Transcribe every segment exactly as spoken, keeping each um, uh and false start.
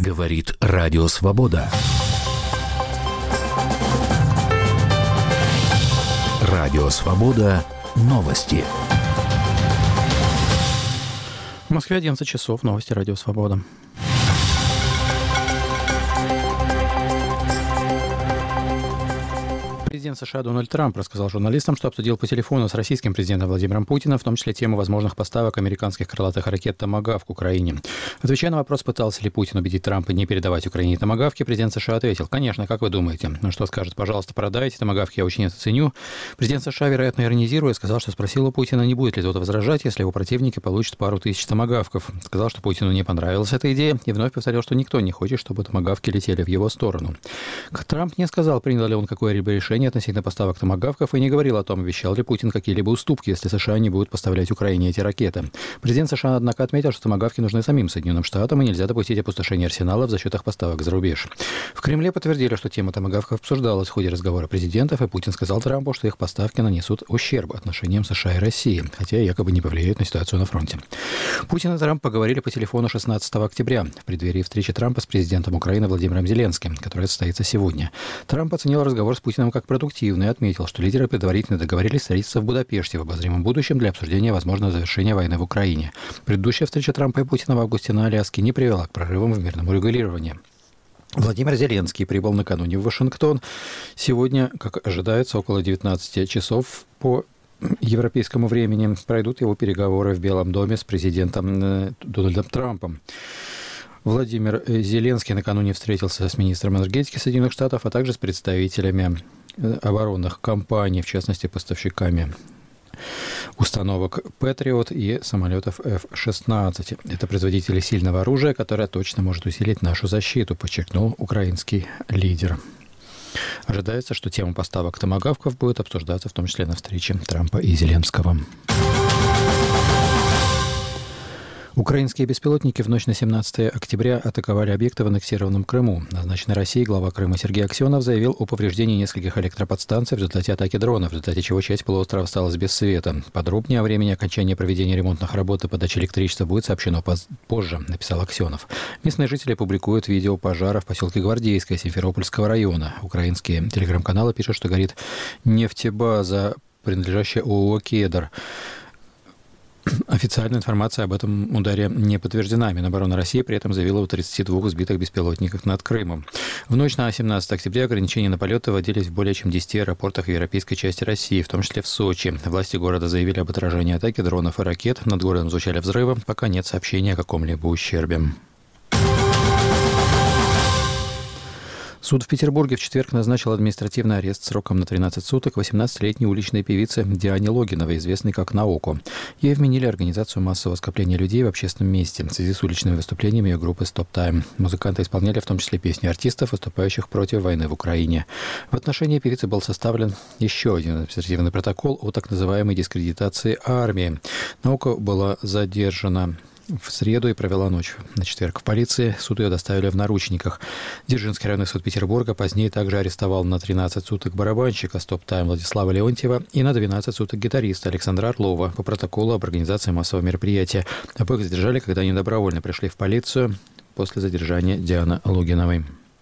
Говорит Радио Свобода. Радио Свобода. Новости. В Москве одиннадцать часов. Новости Радио Свобода. Президент США Дональд Трамп рассказал журналистам, что обсудил по телефону с российским президентом Владимиром Путиным, в том числе тему возможных поставок американских крылатых ракет «Томагавк» к Украине. Отвечая на вопрос, пытался ли Путин убедить Трампа не передавать Украине «Томагавки», президент США ответил: «Конечно, как вы думаете? Ну что скажет? Пожалуйста, продайте «Томагавки», я очень это ценю». Президент США, вероятно, иронизируя, сказал, что спросил у Путина, не будет ли тот возражать, если его противники получат пару тысяч «Томагавков». Сказал, что Путину не понравилась эта идея, и вновь повторил, что никто не хочет, чтобы «Томагавки» летели в его сторону. Трамп не сказал, принял ли он какое-либо решение относительно поставок «Томагавков», и не говорил о том, обещал ли Путин какие-либо уступки, если США не будут поставлять Украине эти ракеты. Президент США, однако, отметил, что «Томагавки» нужны самим Соединенным Штатам, и нельзя допустить опустошения арсеналов за счет их поставок за рубеж. В Кремле подтвердили, что тема «Томагавков» обсуждалась в ходе разговора президентов, и Путин сказал Трампу, что их поставки нанесут ущерб отношениям США и России, хотя якобы не повлияют на ситуацию на фронте. Путин и Трамп поговорили по телефону шестнадцатого октября, в преддверии встречи Трампа с президентом Украины Владимиром Зеленским, которая состоится сегодня. Трамп оценил разговор с Путиным как продуктивный и отметил, что лидеры предварительно договорились встретиться в Будапеште в обозримом будущем для обсуждения возможного завершения войны в Украине. Предыдущая встреча Трампа и Путина в августе на Аляске не привела к прорывам в мирном урегулировании. Владимир Зеленский прибыл накануне в Вашингтон. Сегодня, как ожидается, около девятнадцати часов по европейскому времени пройдут его переговоры в Белом доме с президентом Дональдом Трампом. Владимир Зеленский накануне встретился с министром энергетики Соединенных Штатов, а также с представителями оборонных компаний, в частности, поставщиками установок «Патриот» и самолетов эф шестнадцать. Это производители сильного оружия, которое точно может усилить нашу защиту, подчеркнул украинский лидер. Ожидается, что тема поставок «Томагавков» будет обсуждаться в том числе на встрече Трампа и Зеленского. Украинские беспилотники в ночь на семнадцатое октября атаковали объекты в аннексированном Крыму. Назначенный Россией глава Крыма Сергей Аксенов заявил о повреждении нескольких электроподстанций в результате атаки дронов, в результате чего часть полуострова осталась без света. Подробнее о времени окончания проведения ремонтных работ и подачи электричества будет сообщено позже, написал Аксенов. Местные жители публикуют видео пожара в поселке Гвардейское Симферопольского района. Украинские телеграм-каналы пишут, что горит нефтебаза, принадлежащая ООО «Кедр». Официальная информация об этом ударе не подтверждена. Минобороны России при этом заявила о тридцати двух сбитых беспилотниках над Крымом. В ночь на семнадцатое октября ограничения на полеты вводились в более чем десяти аэропортах в европейской части России, в том числе в Сочи. Власти города заявили об отражении атаки дронов и ракет. Над городом звучали взрывы. Пока нет сообщений о каком-либо ущербе. Суд в Петербурге в четверг назначил административный арест сроком на тринадцать суток восемнадцатилетней уличной певице Диане Логиновой, известной как Наоко. Ей вменили организацию массового скопления людей в общественном месте в связи с уличными выступлениями ее группы «Стоп Тайм». Музыканты исполняли в том числе песни артистов, выступающих против войны в Украине. В отношении певицы был составлен еще один административный протокол о так называемой дискредитации армии. Наоко была задержана в среду и провела ночь на четверг в полиции. Суд ее доставили в наручниках. Дзержинский районный суд Петербурга позднее также арестовал на тринадцать суток барабанщика «Стоп Тайм» Владислава Леонтьева и на двенадцать суток гитариста Александра Орлова по протоколу об организации массового мероприятия. Обоих задержали, когда они добровольно пришли в полицию после задержания Дианы Логиновой.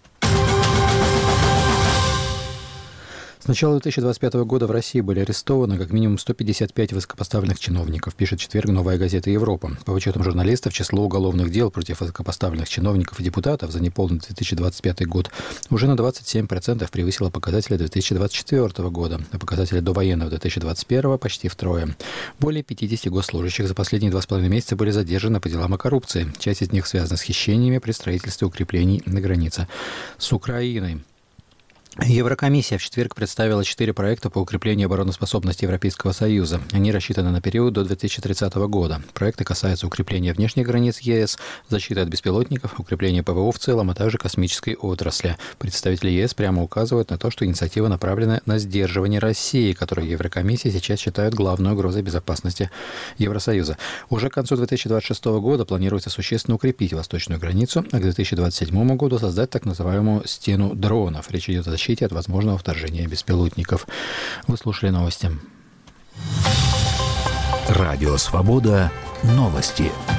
С начала две тысячи двадцать пятого года в России были арестованы как минимум сто пятьдесят пять высокопоставленных чиновников, пишет в четверг «Новая газета Европа». По вычетам журналистов, число уголовных дел против высокопоставленных чиновников и депутатов за неполный две тысячи двадцать пятый год уже на двадцать семь процентов превысило показатели две тысячи двадцать четвёртого года, а показатели довоенного две тысячи двадцать первого почти втрое. Более пятидесяти госслужащих за последние два с половиной месяца были задержаны по делам о коррупции. Часть из них связана с хищениями при строительстве укреплений на границе с Украиной. Еврокомиссия в четверг представила четыре проекта по укреплению обороноспособности Европейского Союза. Они рассчитаны на период до две тысячи тридцатого года. Проекты касаются укрепления внешних границ ЕС, защиты от беспилотников, укрепления ПВО в целом, а также космической отрасли. Представители ЕС прямо указывают на то, что инициатива направлена на сдерживание России, которую Еврокомиссия сейчас считает главной угрозой безопасности Евросоюза. Уже к концу две тысячи двадцать шестого года планируется существенно укрепить восточную границу, а к две тысячи двадцать седьмому году создать так называемую «стену дронов». Речь идет о защите от возможного вторжения беспилотников. Вы слушали новости. Радио Свобода. Новости.